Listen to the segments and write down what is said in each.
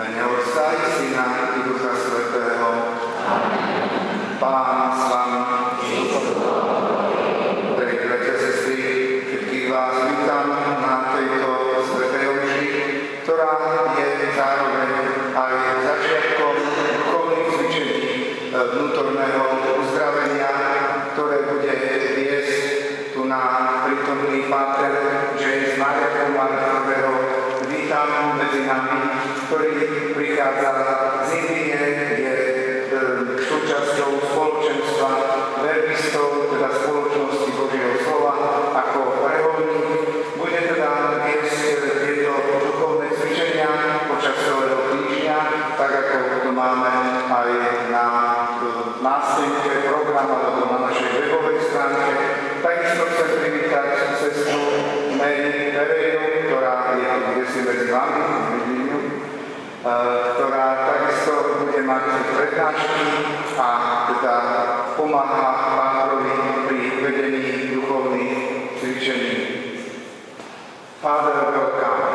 mene Otca i Syna i Ducha Svätého. Pán s vami. Drahí bratia, sestry, všetkých vás vítam na tejto svätej omši, ktorá je zároveň aj začiatkom duchovných cvičení vnútorného uzdravenia, ktoré bude viesť tu na prítomný páter James Marian, ktorého vítam medzi nami, ktorý prichádza z Indie, je súčasťou spoločenstva verbistov, teda spoločnosti Božieho slova, ako reholník. Bude teda viesť tieto duchovné cvičenia počas celého týždňa, tak ako to máme aj na nástenke programu alebo na našej webovej stránke. Takisto chcem privítať sestru Mary Pereju, ktorá je tu kdesi medzi vami, ktorá takisto bude mať prednášky a teda pomáha pátrovi pri vedení duchovných cvičení. Father, welcome.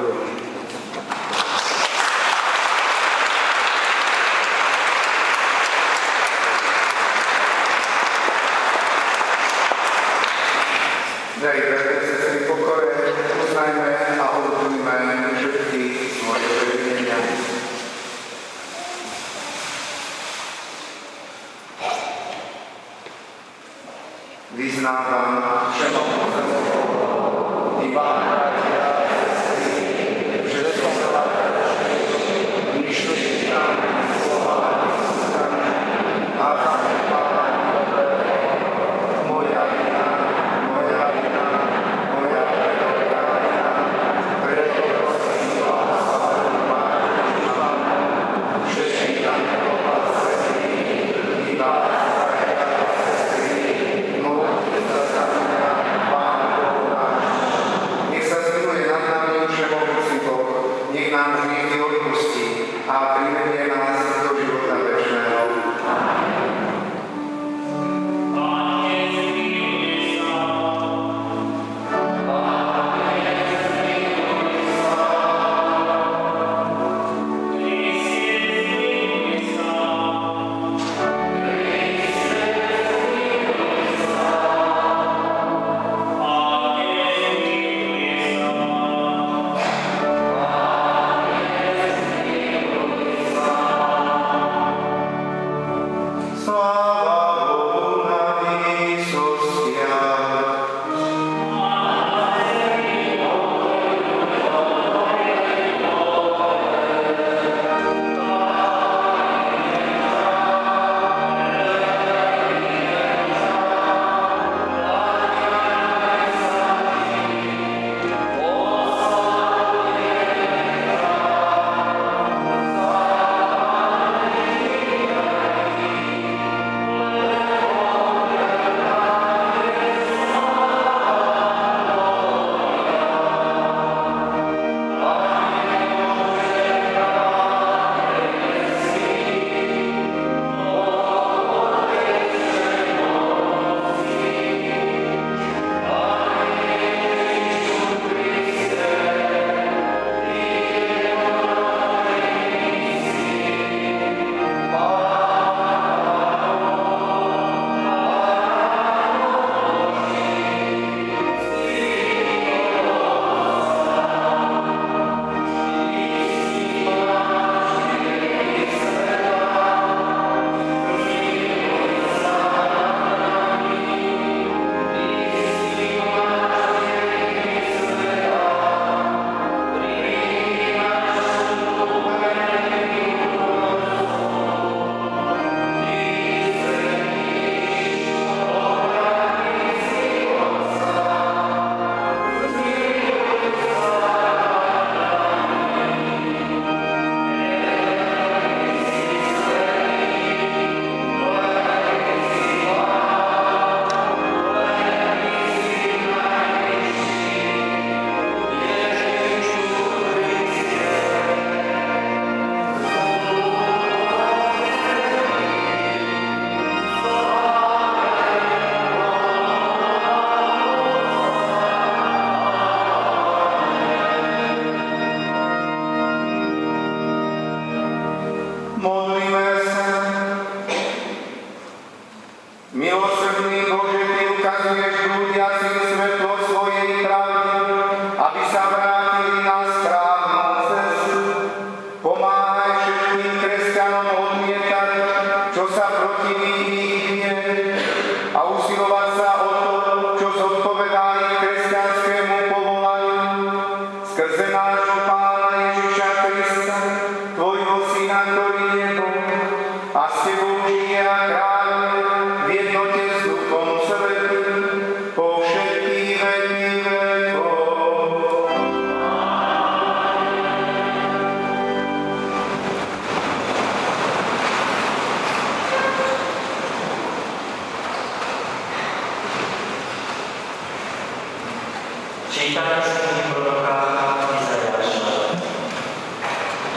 Drahí bratia, sestry, v pokore uznajme a odpújme všetky svoje previnenia. Vyznávam všemohúcemu i vám, bratia a sestry, že som veľa prežil, myšlí tam slova a skúškami a zanedbávam dobrého, moja vina, preto prosím vás, Pánu Pánu, všetkých anielov a sestry, i vás, bratia a sestry, modlite sa za mňa,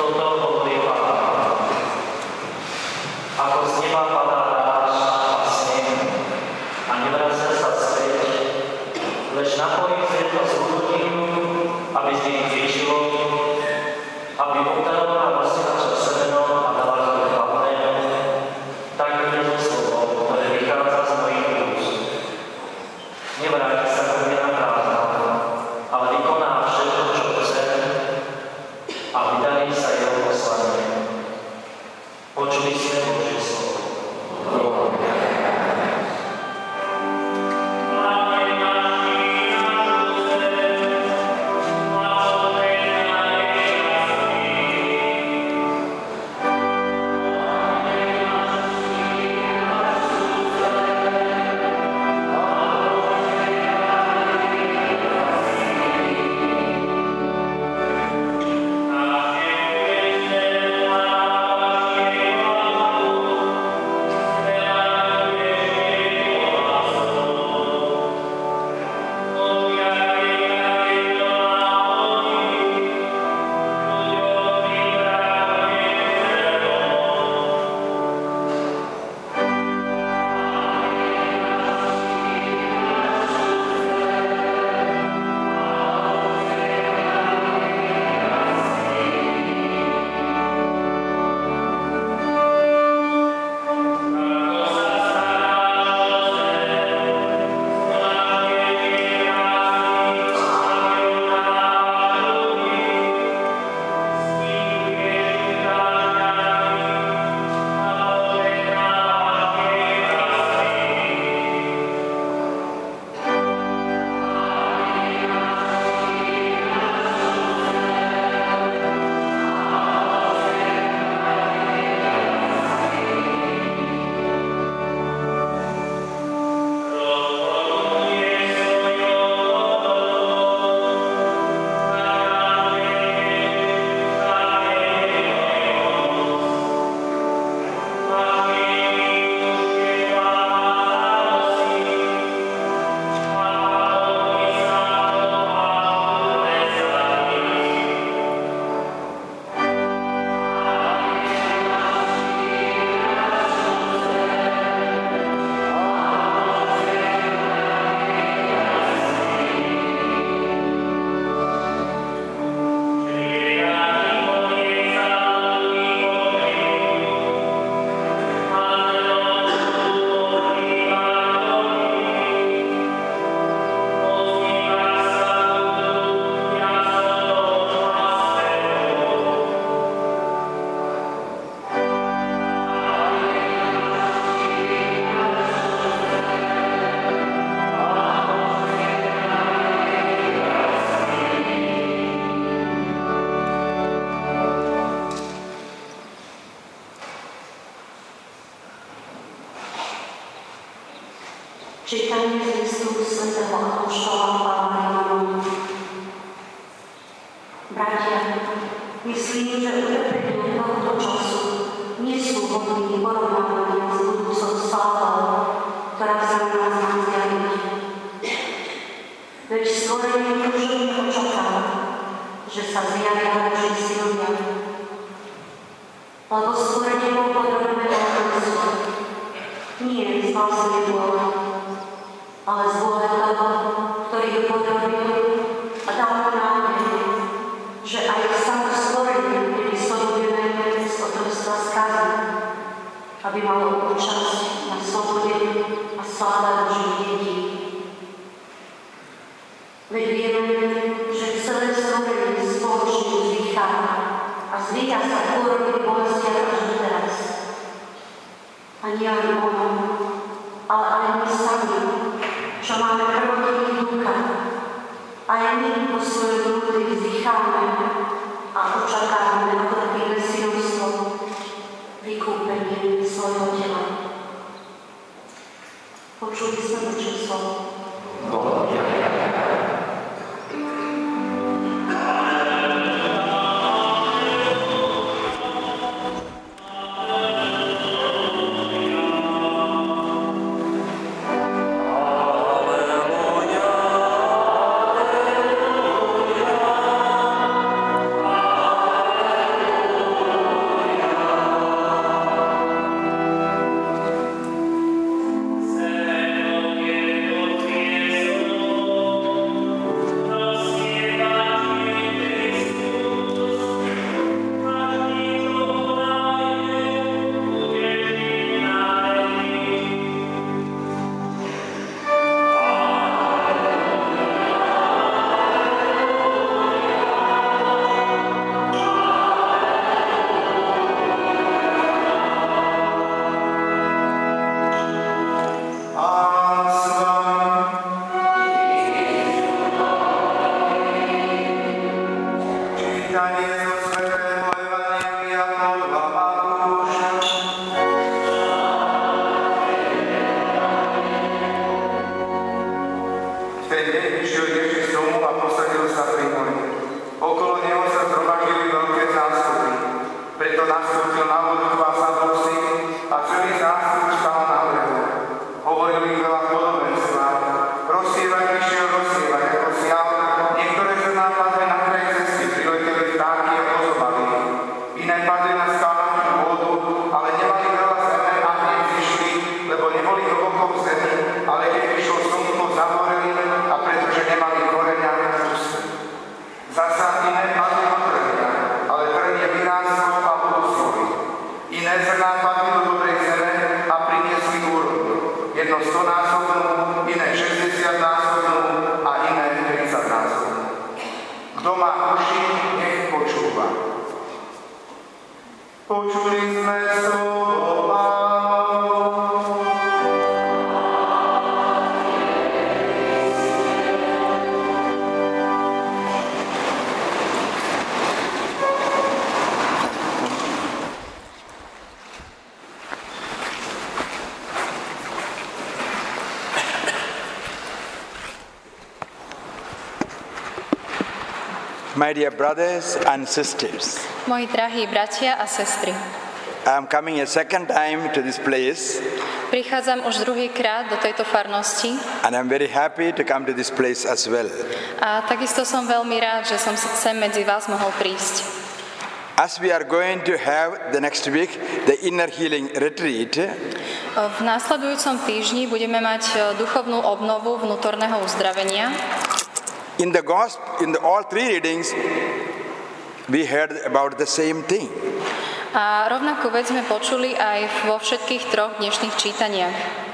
Toto hovorí Pán. Ako z neba padá dážď a sneh a nevracia sa späť, lež napojí zrieto z ľudí, aby z nich vyžilo, aby obdarovala rozsievača semeno a dala ho chladnému, tak bude to slovo, ktoré vychádza z mojich úst. Nevráti sa ku mne na prázdno, ale vykoná všetko, čo chce, a vydarí sa jeho poslanie. Počuli sme Božie slovo. Čítanie z listu svätého apoštola Pavla Jánovi. Bratia, myslím, že utrpenie tohto času nie sú hodní porovnávania s budúcou slávou, ktorá sa na nás má zjaviť. Veď stvorenie túžobne očakáva, že sa zjavia Boží synovia. Lebo stvorenie bol podobné obrodu, nie z vlastnej vôle, ale z vôle toho, ktorý ho podrobil a dal mu nádej, že aj samo stvorenie bude vyslobodené z otroctva skazy, aby malo účasť na slobode a sláve Božích detí. Veď vieme, že celé stvorenie spoločne vzdychá a zvíja sa v úrode bolestiach až doteraz. A nie len ono, ale aj my sami, čo máme krvotok ducha, aj my po svojom vnútri vzdycháme a očakávame na trpké synovstvo, vykúpenie svojho tela. Počuli sme Božie slovo. Alleluja. padli na skalnatú pôdu, ale nemali veľa zeme a hneď zišli, lebo neboli hlboko v zemi, ale keď vyšlo slnko, zahoreli a pretože nemali koreňa, uschli. Zasa iné padli na trnia, ale trnie vyrástlo a urostli. Iné zrná padli do dobrej zeme a priniesli úrodu. Jedno 100-násobnú, iné 60-násobnú a iné 30-násobnú. Kto má uši, nech počúva. Počuli sme slovo Pánovo. My dear brothers and sisters, Moji drahí bratia a sestry, I am coming a second time to this place prichádzam už druhýkrát do tejto farnosti and I am very happy to come to this place as well. a takisto som veľmi rád, že som sem medzi vás mohol prísť. As we are going to have the next week the inner healing retreat, V následujúcom týždni budeme mať duchovnú obnovu vnútorného uzdravenia. in the gospel, in all three readings, we heard about the same thing. A rovnakú vec sme počuli aj vo všetkých troch dnešných čítaniach.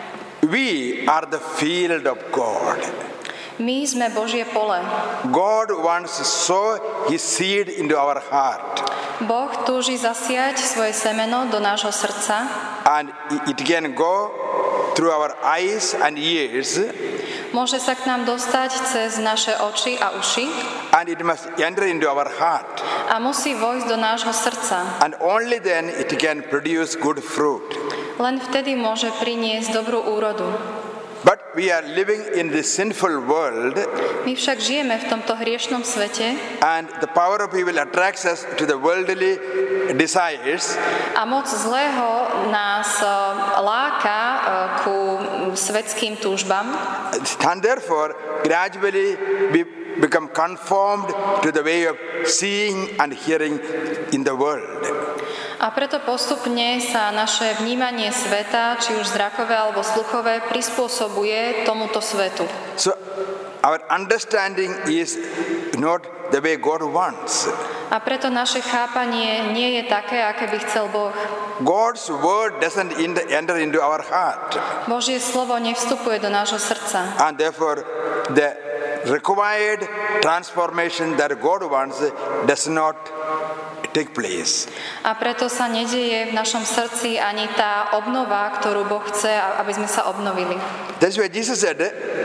We are the field of God. My sme Božie pole. God wants to sow His seed into our heart, Boh túži zasiať svoje semeno do nášho srdca and it can go through our eyes and ears, môže sa k nám dostať cez naše oči a uši and it must enter into our heart. a musí vojsť do nášho srdca. And only then it can produce good fruit. Len vtedy môže priniesť dobrú úrodu. But we are living in this sinful world, My však žijeme v tomto hriešnom svete and the power of evil attracts us to the worldly desires, a moc zlého nás láka ku svetským túžbám and therefore gradually we become conformed to the way of seeing and hearing in the world. a preto postupne sa naše vnímanie sveta, či už zrakové alebo sluchové, prispôsobuje tomuto svetu. So our understanding is not the way God wants. A preto naše chápanie nie je také, aké by chcel Boh. God's word doesn't enter into our heart, Božie slovo nevstupuje do nášho srdca. and therefore the required transformation that God wants does not take place. A preto sa nedieje v našom srdci ani tá obnova, ktorú Boh chce, aby sme sa obnovili. That's why Jesus said,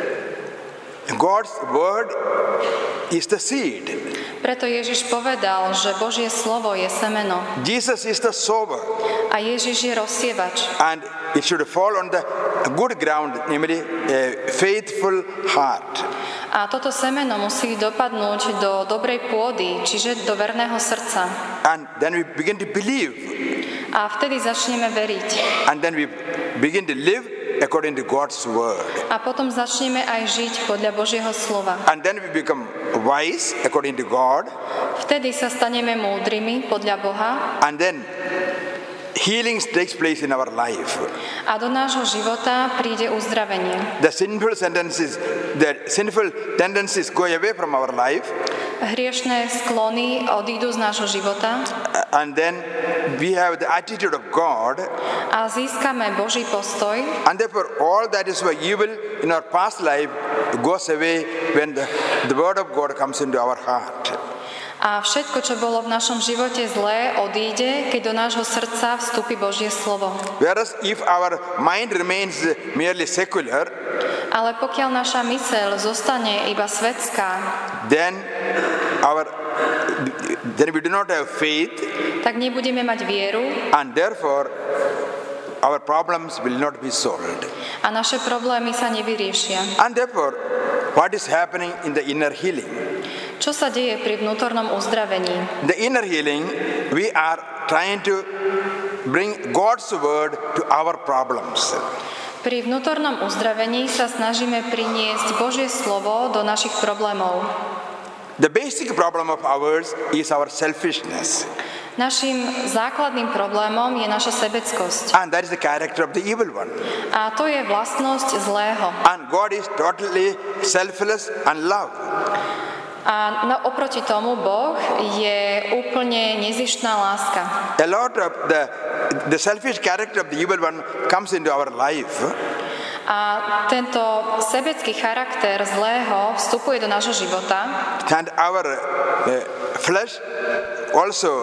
God's word is the seed. Preto Ježiš povedal, že Božie slovo je semeno Jesus is the sower, a Ježiš je rozsievač. and it should fall on the good ground, namely a faithful heart. A toto semeno musí dopadnúť do dobrej pôdy, čiže do verného srdca. And then we begin to believe, A vtedy začneme veriť. and then we begin to live according to God's word. A potom začneme aj žiť podľa Božieho slova. And then we become wise according to God, Vtedy sa staneme múdrymi podľa Boha and then healing takes place in our life. a do nášho života príde uzdravenie. The sinful tendencies go away from our life, Hriešné sklony odídu z nášho života and then we have the attitude of God, a získame Boží postoj and therefore all that is evil in our past life goes away when the word of God comes into our heart. a všetko, čo bolo v našom živote zlé, odíde, keď do nášho srdca vstúpi Božie slovo. Whereas if our mind remains merely secular, Ale pokiaľ naša myseľ zostane iba svetská, then we do not have faith, tak nebudeme mať vieru and therefore our problems will not be solved. a naše problémy sa nevyriešia. And therefore, what is happening in the inner healing? Čo sa deje pri vnútornom uzdravení? The inner healing, we are trying to bring God's word to our problems. Pri vnútornom uzdravení sa snažíme priniesť Božie slovo do našich problémov. The basic problem of ours is our selfishness. Naším základným problémom je naša sebeckosť. And that is the character of the evil one. A to je vlastnosť zlého. And God is totally selfless and love. A oproti tomu Boh je úplne nezištná láska. A lot of the selfish character of the evil one comes into our life. A tento sebecký charakter zlého vstupuje do nášho života. And our flesh also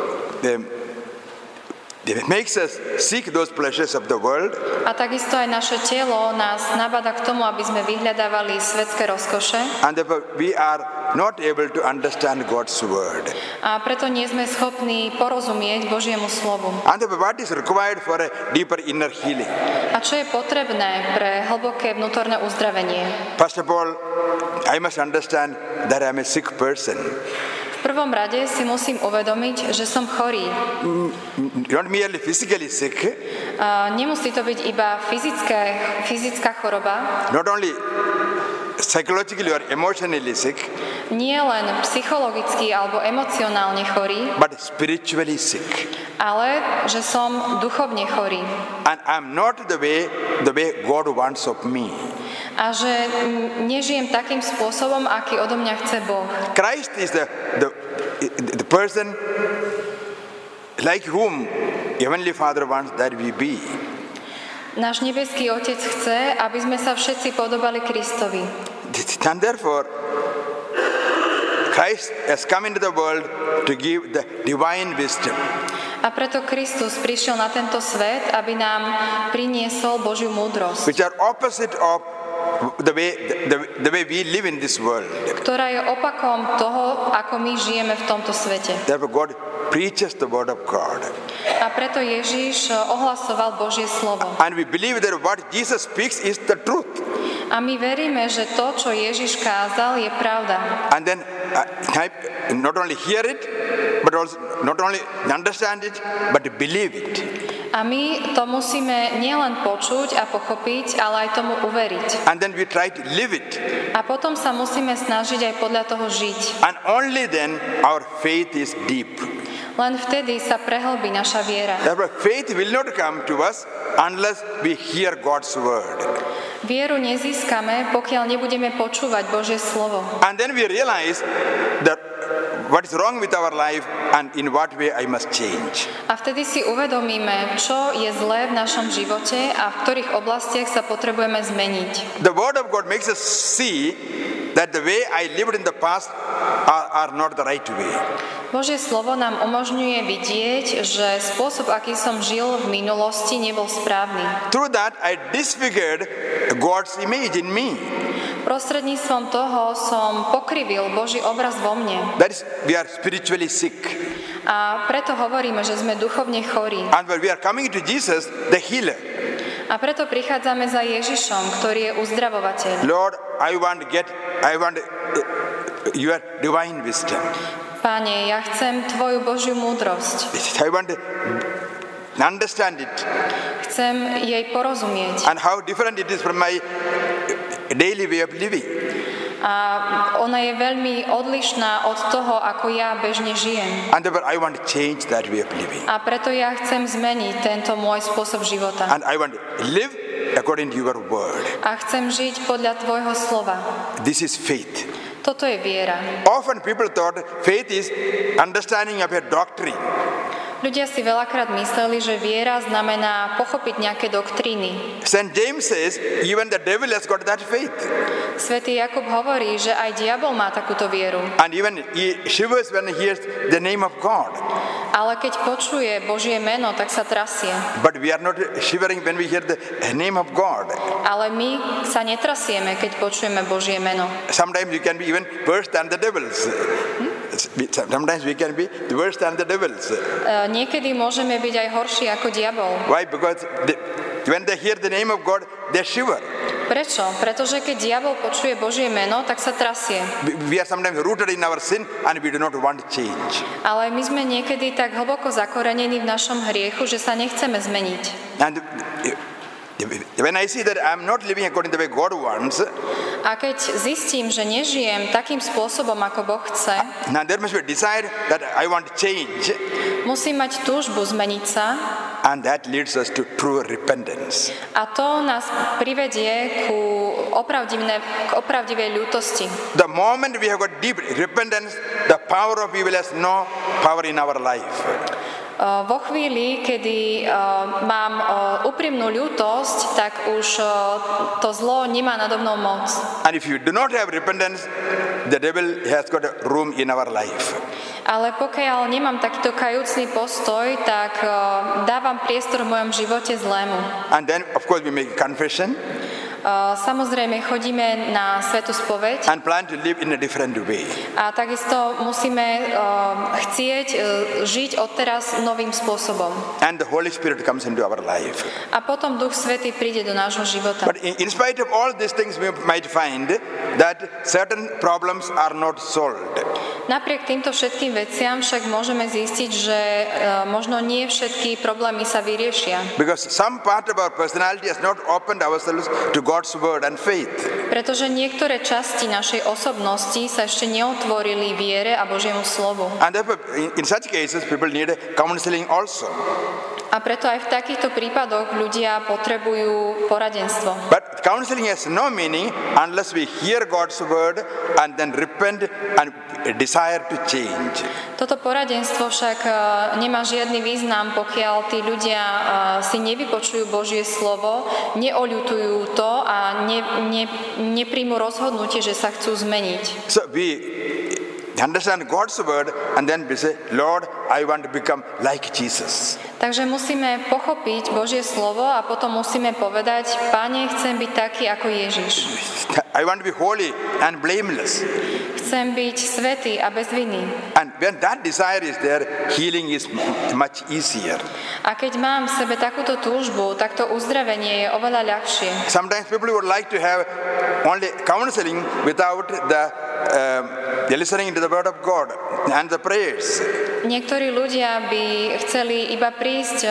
it makes us seek those pleasures of the world. A takisto aj naše telo nás nabáda k tomu, aby sme vyhľadávali svetské rozkoše. And therefore we are not able to understand God's word. A preto nie sme schopní porozumieť Božiemu slovu. And therefore what is required for a deeper inner healing? A čo je potrebné pre hlboké vnútorné uzdravenie? First of all, I must understand that I am a sick person. V prvom rade si musím uvedomiť, že som chorý. Not merely physically sick. Nemusí to byť iba fyzická choroba. Not only psychologically or emotionally sick. Nie len psychologicky alebo emocionálne chorý. But spiritually sick. Ale že som duchovne chorý. And I'm not the way God wants of me. A že nežijem takým spôsobom, aký odo mňa chce Boh. Christ is the person like whom Heavenly Father wants that we be. Náš nebeský Otec chce, aby sme sa všetci podobali Kristovi. And therefore, Christ has come into the world to give the divine wisdom. A preto Kristus prišiel na tento svet, aby nám priniesol Božiu múdrosť, Which are opposite of the way we live in this world. ktorá je opakom toho, ako my žijeme v tomto svete. Therefore, God preaches the word of God. A preto Ježiš ohlasoval Božie slovo. And we believe that what Jesus speaks is the truth. A my veríme, že to, čo Ježiš kázal, je pravda. And then not only hear it, but also not only understand it, but believe it. A my to musíme nielen počuť a pochopiť, ale aj tomu uveriť. And then we try to live it. A potom sa musíme snažiť aj podľa toho žiť. And only then our faith is deep. Len vtedy sa prehlbí naša viera. Therefore, faith will not come to us unless we hear God's word. Vieru nezískame, pokiaľ nebudeme počúvať Božie slovo. And then we realize that what is wrong with our life and in what way I must change. A vtedy si uvedomíme, čo je zlé v našom živote a v ktorých oblastiach sa potrebujeme zmeniť. The word of God makes us see that the way I lived in the past are not the right way. Božie slovo nám umožňuje vidieť, že spôsob, aký som žil v minulosti, nebol správny. Through that, I disfigured God's image in me. Prostredníctvom toho som pokrivil Boží obraz vo mne. That is, we are spiritually sick. A preto hovoríme, že sme duchovne chorí. And when we are coming to Jesus, the healer. A preto prichádzame za Ježišom, ktorý je uzdravovateľ. Lord, I want your divine wisdom. Páne, ja chcem Tvoju Božiu múdrosť. I want to understand it. Chcem jej porozumieť. And how different it is from my daily way of living. A ona je veľmi odlišná od toho, ako ja bežne žijem. And therefore I want to change that way of living. A preto ja chcem zmeniť tento môj spôsob života. And I want to live according to your word. A chcem žiť podľa Tvojho slova. This is faith. Toto je viera. Often people thought faith is understanding of a doctrine. Ľudia si veľakrát mysleli, že viera znamená pochopiť nejaké doktríny. St. James says, even the devil has got that faith. Svätý Jakub hovorí, že aj diabol má takúto vieru. And even he shivers when he hears the name of God. Ale keď počuje Božie meno, tak sa trasie. But we are not shivering when we hear the name of God. Ale my sa netrasieme, keď počujeme Božie meno. Sometimes you can be even worse than the devils. Sometimes we can be worse than the devils. Niekedy môžeme byť aj horší ako diabol. Why? Because when they hear the name of God, they shiver. Prečo? Pretože keď diabol počuje Božie meno, tak sa trasie. We are sometimes rooted in our sin and we do not want to change. Ale my sme niekedy tak hlboko zakorenení v našom hriechu, že sa nechceme zmeniť. And when I see that I am not living according to the way God wants, a keď zistím, že nežijem takým spôsobom, ako Boh chce, now there must be a desire that I want to change. Musí mať túžbu zmeniť sa and that leads us to true repentance. a to nás privedie ku opravdivej ľútosti. The moment we have got deep repentance, the power of evil has no power in our life. Vo chvíli, kedy mám úprimnú ľútosť, tak už to zlo nemá nado mnou moc. And if you do not have repentance, the devil has got a room in our life. Ale pokiaľ nemám takýto kajúcný postoj, tak dávam priestor v mojom živote zlému. And then, of course, we make confession Samozrejme, chodíme na svätú spoveď and plan to live in a different way. a takisto musíme chcieť žiť odteraz novým spôsobom. And the Holy Spirit comes into our life. A potom Duch Svätý príde do nášho života. But in spite of all these things, we might find that certain problems are not solved. Napriek týmto všetkým veciam však môžeme zistiť, že možno nie všetky problémy sa vyriešia. Because some part of our personality has not opened ourselves to God's word and faith. Pretože niektoré časti našej osobnosti sa ešte neotvorili viere a Božiemu slovu. And therefore, in such cases, people need counseling also. A preto aj v takýchto prípadoch ľudia potrebujú poradenstvo. But counseling has no meaning unless we hear God's word and then repent and desire to change. Toto poradenstvo však nemá žiadny význam, pokiaľ tí ľudia si nevypočujú Božie slovo, neoľutujú to a nepríjmu rozhodnutie, že sa chcú zmeniť. So we understand God's word and then we say, Lord, I want to become like Jesus. Takže musíme pochopiť Božie slovo a potom musíme povedať, Pane, chcem byť taký ako Ježiš. I want to be holy and blameless. Chcem byť svätý a bez viny. And when that desire is there, healing is much easier. A keď mám v sebe takúto túžbu, tak to uzdravenie je oveľa ľahšie. Sometimes people would like to have only counseling without the listening to the word of God and the prayers. Niektorí ľudia by chceli iba prísť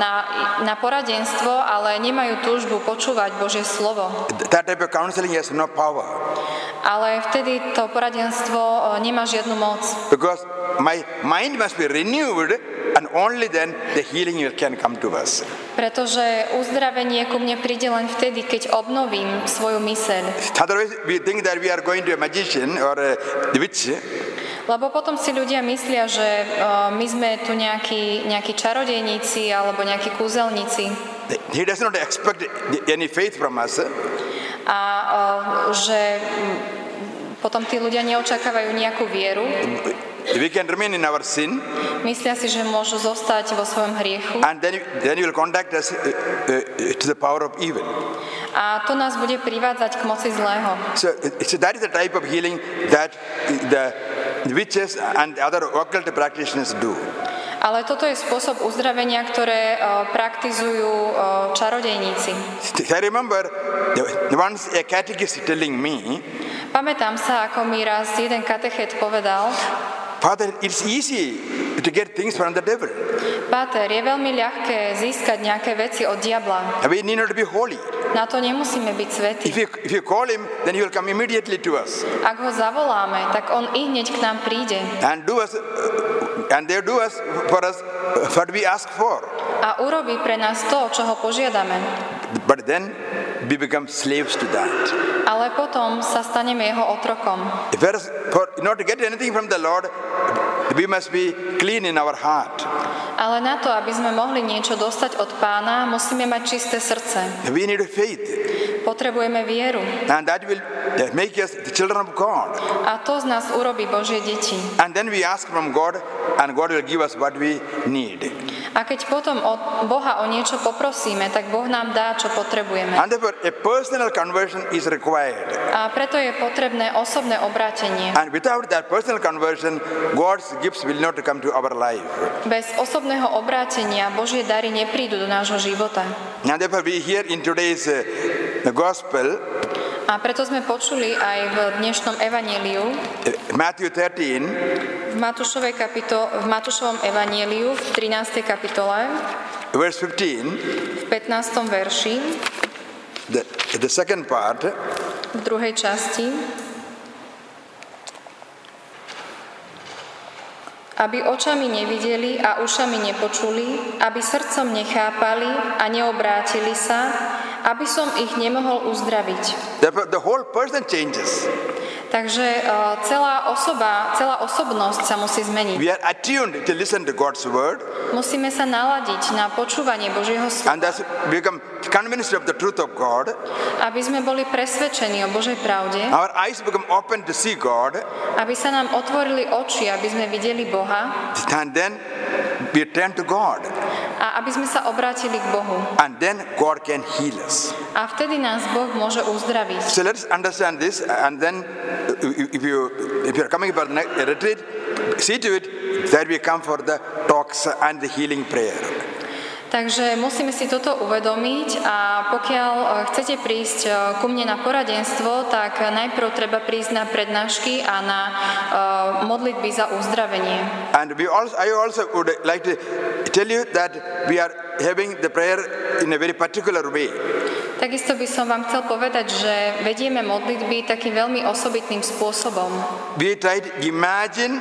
na poradenstvo, ale nemajú túžbu počúvať Božie slovo. That type of counseling has no power. Ale vtedy to poradenstvo nemá žiadnu moc. Because my mind must be renewed and only then the healing can come to us. Pretože uzdravenie ku mne príde len vtedy, keď obnovím svoju myseľ. Otherwise we think that we are going to a magician or a witch. Lebo potom si ľudia myslia, že my sme tu nejakí čarodejníci alebo nejakí kúzelníci. He does not expect any faith from us. A že potom tí ľudia neočakávajú nejakú vieru. We can remain in our sin. Myslia si, že môžu zostať vo svojom hriechu. And then he will contact us to the power of evil. A to nás bude privádzať k moci zlého. So that is the type of healing that the witches and other occult practitioners do. Ale toto je spôsob uzdravenia, ktoré praktizujú čarodejníci. I remember once a catechist telling me, Pamätám sa, ako mi raz jeden katechet povedal, Father, it's easy to get things from the devil. Páter, je veľmi ľahké získať nejaké veci od diabla. We need not to be holy. Na to nemusíme byť svätí. If you call him, then he will come immediately to us. Ak ho zavoláme, tak on i hneď k nám príde. And they do us for us what we ask for. A urobí pre nás to, čo ho požiadame. But then we become slaves to that. Ale potom sa staneme jeho otrokom. In order to get anything from the Lord, we must be clean in our heart. Ale na to, aby sme mohli niečo dostať od Pána, musíme mať čisté srdce. We need faith. Potrebujeme vieru. And that will make us the children of God. A to z nás urobí Božie deti. And then we ask from God, and God will give us what we need. A keď potom od Boha o niečo poprosíme, tak Boh nám dá, čo potrebujeme. And therefore, a personal conversion is required. A preto je potrebné osobné obrátenie. And without that personal conversion, God's gifts will not come to our life. Bez osobného obrátenia Božie dary neprídu do nášho života. And therefore, we hear in today's gospel, a preto sme počuli aj v dnešnom evanjeliu, Matthew 13, v Matúšovom evanjeliu v 13. kapitole, verse 15, v 15. verši, the second part, v druhej časti. aby očami nevideli a ušami nepočuli, aby srdcom nechápali a neobrátili sa, aby som ich nemohol uzdraviť. The whole person changes. Takže celá osobnosť sa musí zmeniť. We are attuned to listen to God's word, Musíme sa naladiť na počúvanie Božieho slova, and thus become convinced of the truth of God. aby sme boli presvedčení o Božej pravde, Our eyes become open to see God, aby sa nám otvorili oči, aby sme videli Boha and then we turn to God, a aby sme sa obrátili k Bohu. and then God can heal us. A vtedy nás Boh môže uzdraviť. So let's understand this, and then if you are coming for the retreat, see to it that we come for the talks and the healing prayer. Takže musíme si toto uvedomiť a pokiaľ chcete prísť ku mne na poradenstvo, tak najprv treba prísť na prednášky a na modlitby za uzdravenie. And I also would like to tell you that we are having the prayer in a very particular way. Takisto by som vám chcel povedať, že vedieme modlitby takým veľmi osobitným spôsobom. We try to imagine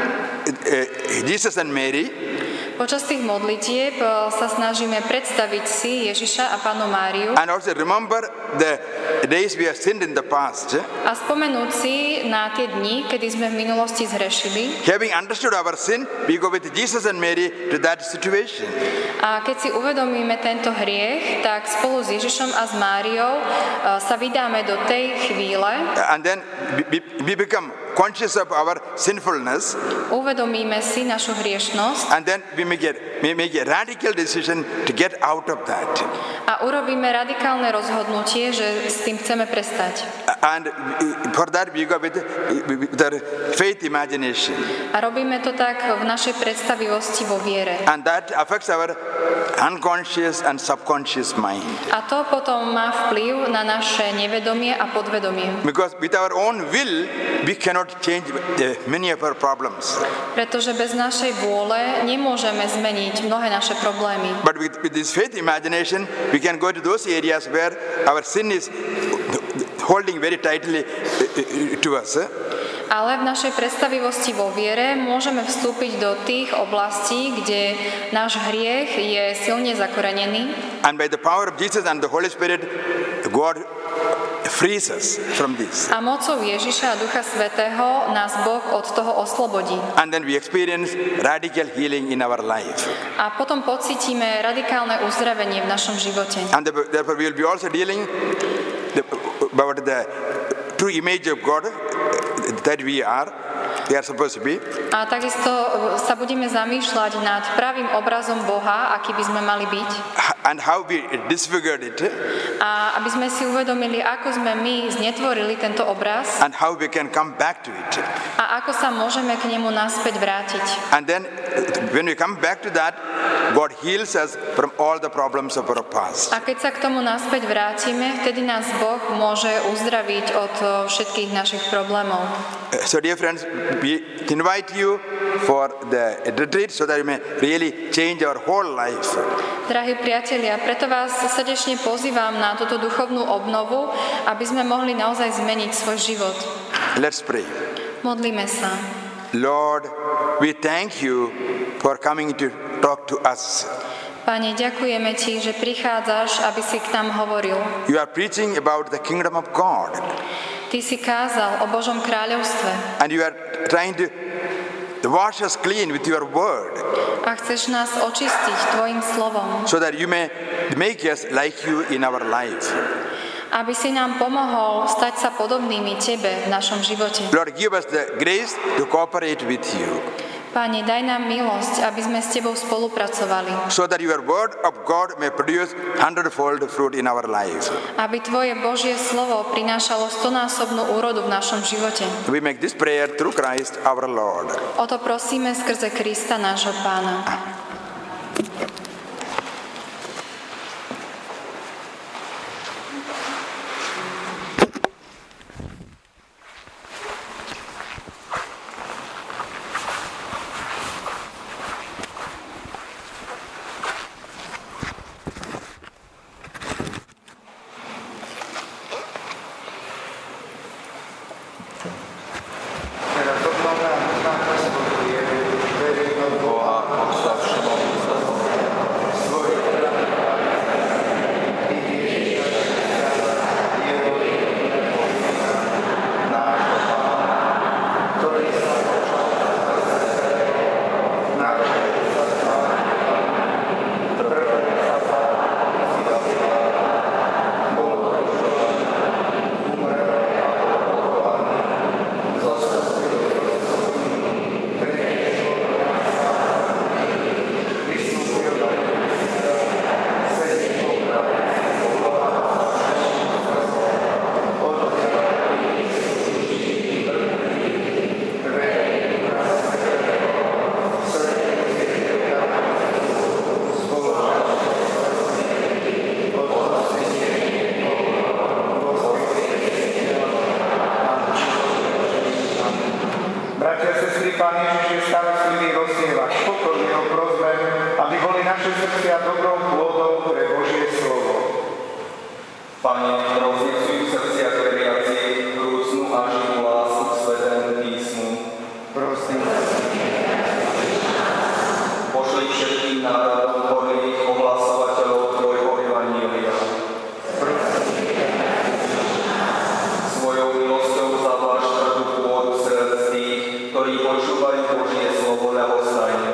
Jesus and Mary, Počas tých modlitieb sa snažíme predstaviť si Ježiša a Pannu Máriu and also remember the days we have sinned in the past. a spomenúť si na tie dni, kedy sme v minulosti zhrešili. Having understood our sin, we go with Jesus and Mary to that situation. A keď si uvedomíme tento hriech, tak spolu s Ježišom a s Máriou sa vydáme do tej chvíle, And then we become conscious of our sinfulness, uvedomíme si našu hriešnosť and then we make a radical decision to get out of that. a urobíme radikálne rozhodnutie, že s tým chceme prestať. And for that we go with the faith imagination. A robíme to tak v našej predstavivosti vo viere. And that affects our unconscious and subconscious mind. A to potom má vplyv na naše nevedomie a podvedomie. Because with our own will, we cannot change many of our problems. Pretože bez našej vôle nemôžeme zmeniť mnohé naše problémy. But with this faith imagination, we can go to those areas where our sin is holding very tightly to us. Ale v našej predstavivosti vo viere môžeme vstúpiť do tých oblastí, kde náš hriech je silne zakorenený. And by the power of Jesus and the Holy Spirit, God frees us from this. A mocou Ježiša a Ducha Svätého nás Boh od toho oslobodí. And then we experience radical healing in our life. A potom pocítime radikálne uzdravenie v našom živote. And therefore we will be also dealing about the true image of God that we are supposed to be. A takisto sa budeme zamýšľať nad pravým obrazom Boha, aký by sme mali byť. And how we disfigured it. A aby sme si uvedomili, ako sme my znetvorili tento obraz And how we can come back to it. a ako sa môžeme k nemu naspäť vrátiť. And then when we come back to that, God heals us from all the problems of our past. A keď sa k tomu naspäť vrátime, vtedy nás Boh môže uzdraviť od všetkých našich problémov. So dear friends, we invite you for the retreat so that you may really change our whole life. Drahí priatelia, preto vás srdečne pozývam na túto duchovnú obnovu, aby sme mohli naozaj zmeniť svoj život. Let's pray. Modlíme sa. Lord, we thank you for coming to talk to us. Pane, ďakujeme Ti, že prichádzaš, aby si k nám hovoril. You are preaching about the kingdom of God. Ty si kázal o Božom kráľovstve And you are trying to wash us clean with your word a chceš nás očistiť Tvojim slovom, so that you may make us like you in our life. aby si nám pomohol stať sa podobnými Tebe v našom živote. Lord, give us the grace to cooperate with you Pane, daj nám milosť, aby sme s Tebou spolupracovali, so that your word of God may produce 100-fold fruit in our life. aby Tvoje Božie slovo prinášalo 100-násobnú úrodu v našom živote. We make this prayer through Christ our Lord. O to prosíme skrze Krista, nášho Pána. Teraz odkladám na svojie, srdcia dobrou pôdou pre Božie slovo. Pane, roznesuj v srdciach veriacich vrúcnu a živú lásku k Svätému písmu. Prosím. Pošli všetkým národom horlivých ohlasovateľov Tvojho evanjelia. Svojou milosťou zavlášť tvrdú pôdu srdc tých, ktorí počúvajú Božie slovo ľahostajne.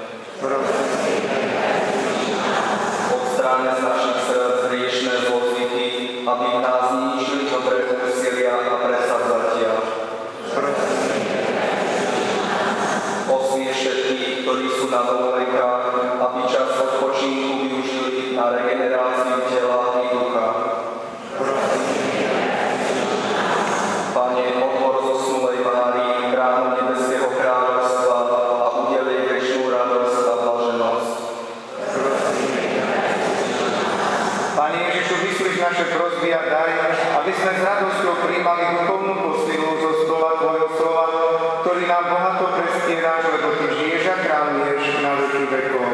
Odstráň z našich srdc hriešné zlozvyky, aby v nás ničili dobré úsilia a presavzatia. Osmieš všetkých, ktorí sú na dovolenkách, aby čas odpočinku využili na regeneráciu tela i ducha. Pane, otvor zosnulej Márii bránu nebeského kráľovstva a udeli večnú radosť a blaženosť. Pane Ježišu, vyslíš naše prosby a daj, aby sme s radosťou prijímali duchovnú posilu zo stola Tvojho slova, ktorý nám bohato prestieráš, lebo Ty žiješ a kráľuješ na veky vekov.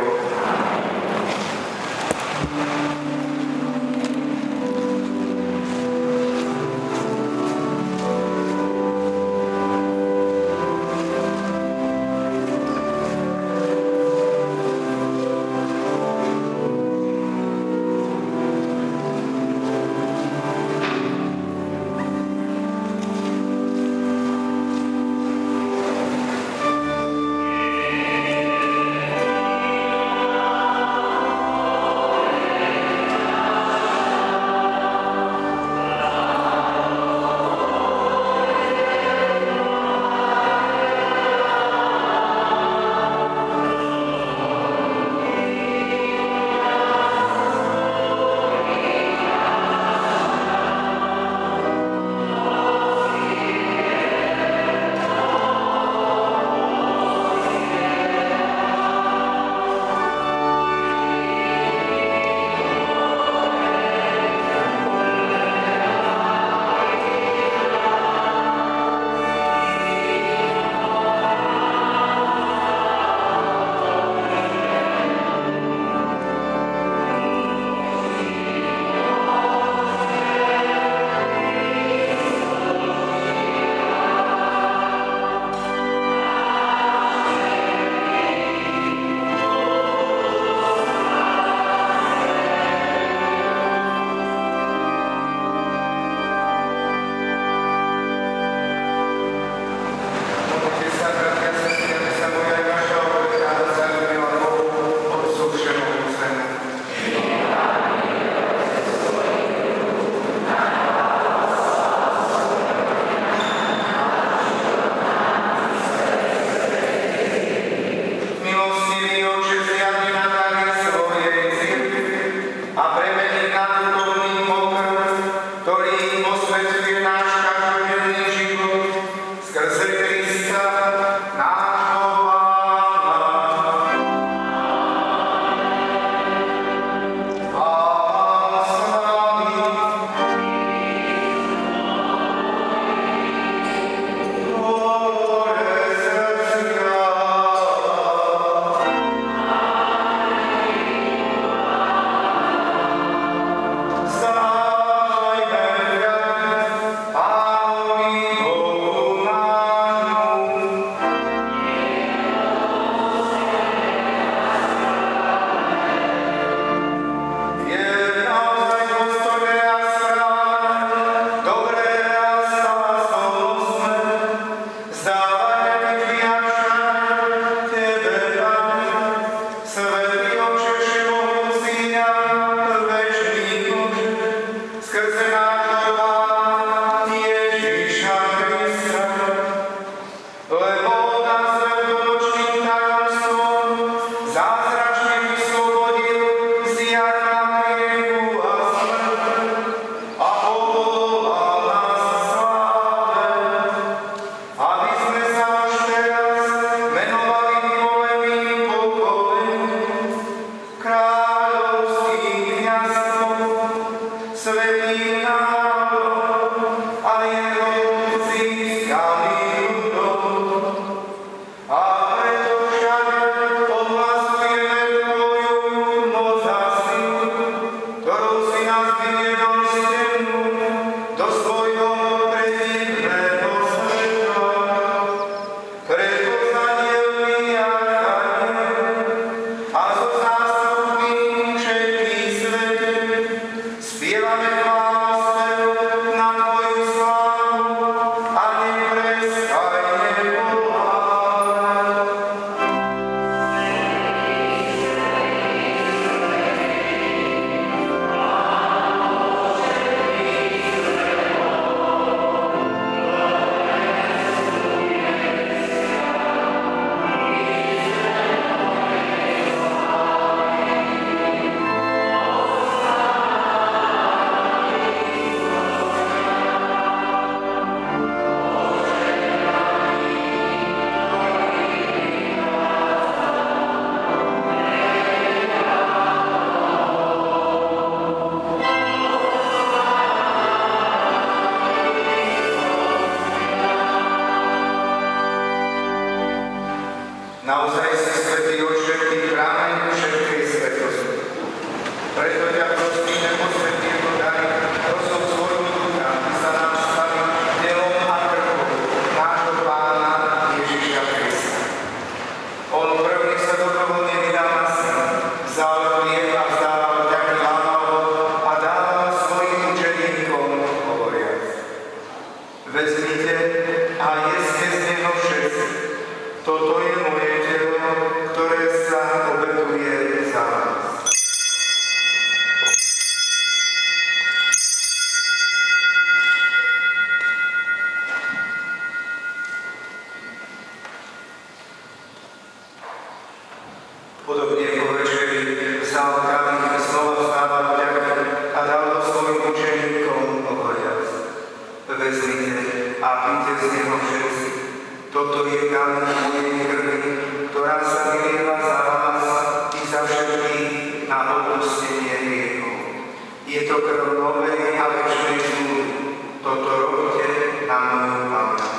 na odpustenie hriechov. Je to krv novej a večnej zmluvy. Toto robte na moju pamäť.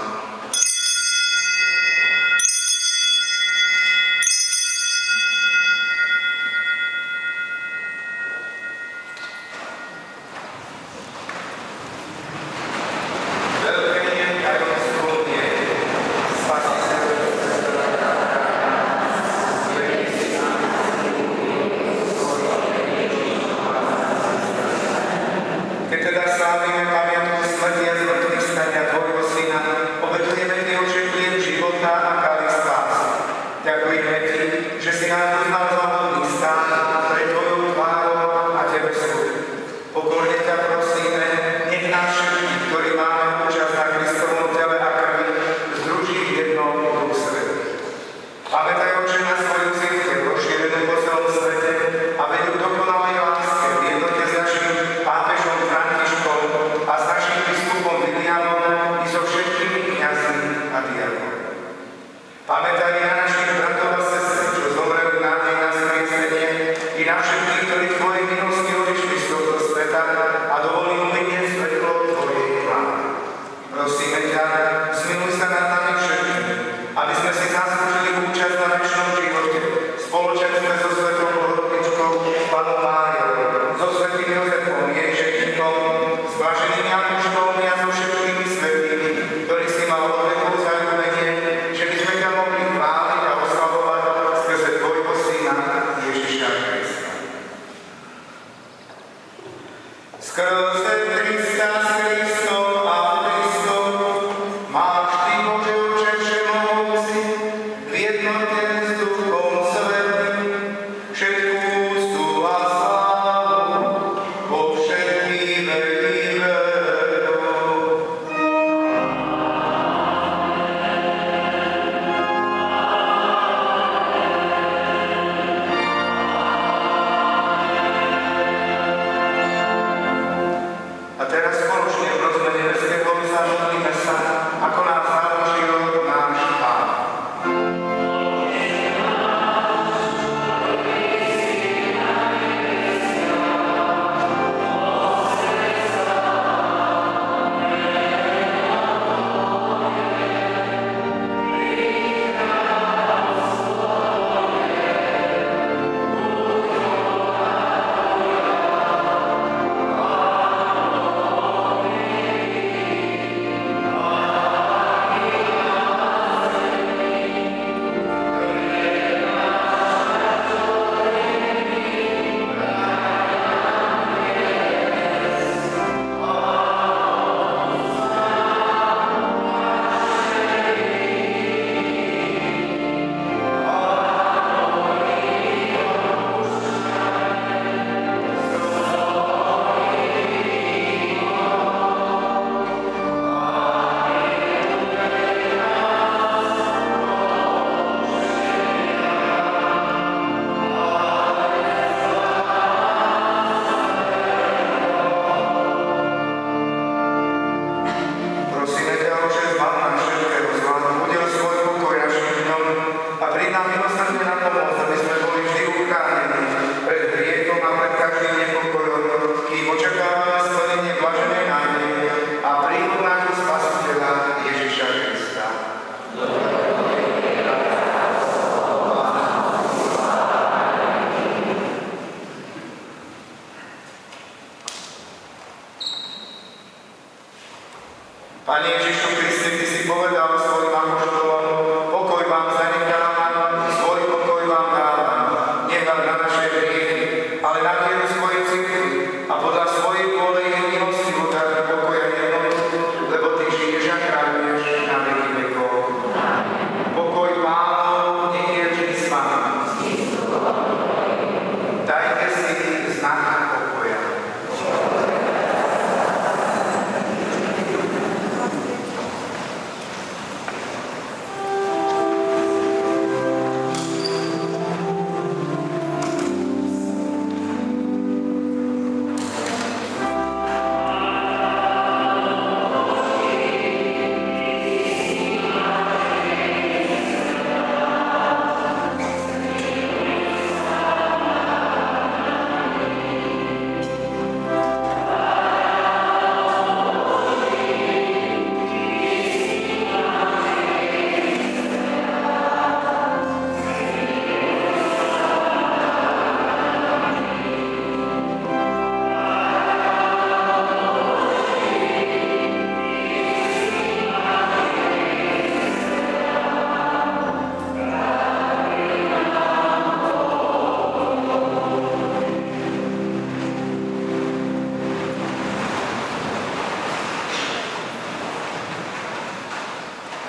Pane Ježišu Kriste, Ty si povedal svojim apoštolom, pokoj vám zanechávam, svoj pokoj vám dávam. Nehľad na naše hriechy, ale na vieru svojej cirkvi a podľa svojej vôle je milosti dať pokoja jednotu, lebo Ty žiješ a kráľuješ na veky vekov. Pokoj Pánov nech je vždy s vami. Dajte si znak pokoja.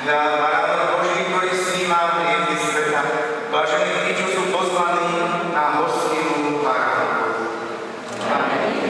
Hľa, Baránok Boží, ktorý sníma hriechy sveta, blažení tí, čo sú pozvaní na hostinu Baránkovu. Amen.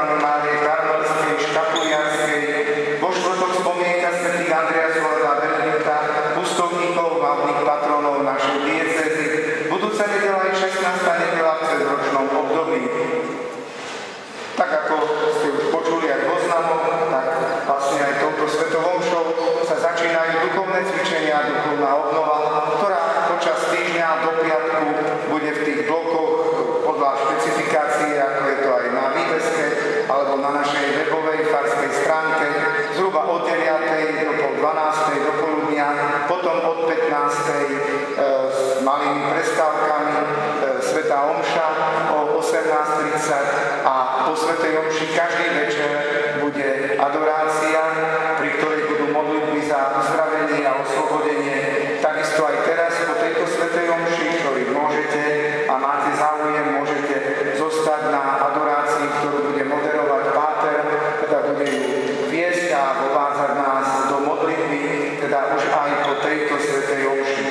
Panny Márie Karmelskej, Škapuliarskej, vo štvrtok spomienka svätých Andreja Zolada a Benedikta, pustovníkov, hlavných patronov našej diecézy. Budúca nedeľa je 16. nedeľa v cezročnom období. Tak ako ste už počuli aj v oznamoch, tak vlastne aj touto svetovou omšou sa začínajú duchovné cvičenia, duchovná obnova, ktorá počas týždňa do piatku bude v tých blokoch podľa špecifikácie, ako je to aj na výveske alebo na našej webovej farskej stránke, zhruba od 9. do pol 12. do poludnia, potom od 15. s malými prestávkami svätá omša o 18:30 a po svätej omši každý večer bude adorácia, pri ktorej budú modlitby za uzdravenie a oslobodenie. Takisto aj teraz po tejto svätej omši, ktorý môžete a máte záujem, môžete zostať na adorácii, ktorú bude moderovať páter, teda bude ju viesť a vovádzať nás do modlitby, teda už aj po tejto svätej omši.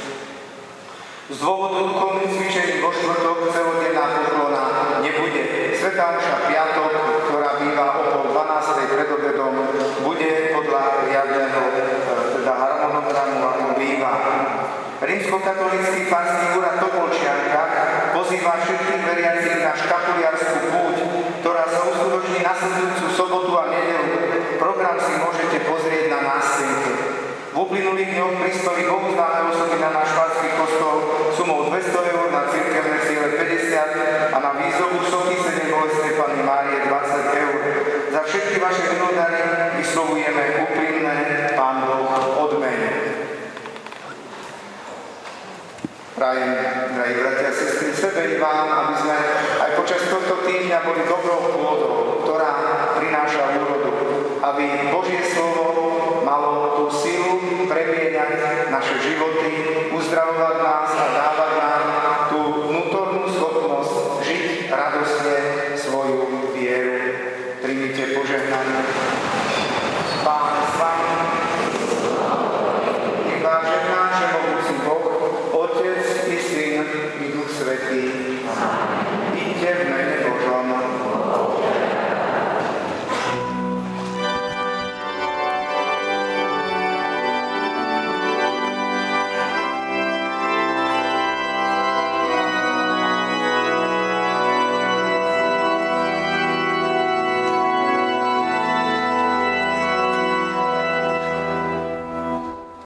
Z dôvodu duchovných cvičení vo štvrtok celodenná poklona nebude. Svätá omša piatok, ktorá býva o pol 12. pred obedom, bude podľa riadneho teda harmonogramu, ako býva. Rímskokatolícky farský úrad Topolčianka pozýva všetkých veriacich na škapuliarsku púť, ktorá sa uskutoční nasledujúcu sobotu a nedeľu. Program si môžete pozrieť na nástenke. V uplynulých dňoch prispeli bohuznáme osoby na náš farský kostol sumou 200 eur, na cirkevné ciele 50 a na výzdobu sochy 7 Bolestnej Panny Márie 20 eur. Za všetky vaše vinodary vyslovujeme úprimné Pán Boh odmeny. Prajem, drahí bratia a sestry, sebe i vám, aby sme aj počas tohto týždňa boli dobrou pôdou, ktorá prináša úrodu, aby Božie slovo malo tú silu premieňať naše životy, uzdravovať nás